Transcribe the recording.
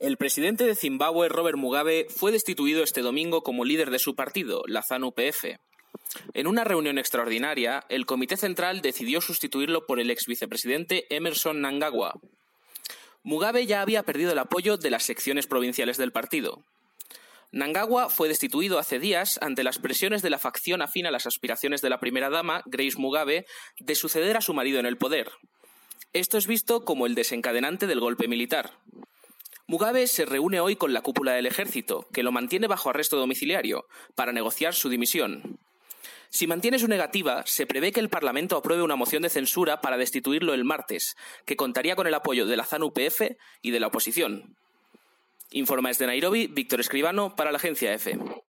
El presidente de Zimbabue, Robert Mugabe, fue destituido este domingo como líder de su partido, la ZANU-PF. En una reunión extraordinaria, el Comité Central decidió sustituirlo por el ex vicepresidente Emmerson Mnangagwa. Mugabe ya había perdido el apoyo de las secciones provinciales del partido. Mnangagwa fue destituido hace días ante las presiones de la facción afín a las aspiraciones de la primera dama, Grace Mugabe, de suceder a su marido en el poder. Esto es visto como el desencadenante del golpe militar. Mugabe se reúne hoy con la cúpula del ejército, que lo mantiene bajo arresto domiciliario, para negociar su dimisión. Si mantiene su negativa, se prevé que el Parlamento apruebe una moción de censura para destituirlo el martes, que contaría con el apoyo de la ZANU-PF y de la oposición. Informa desde Nairobi, Víctor Escribano, para la agencia EFE.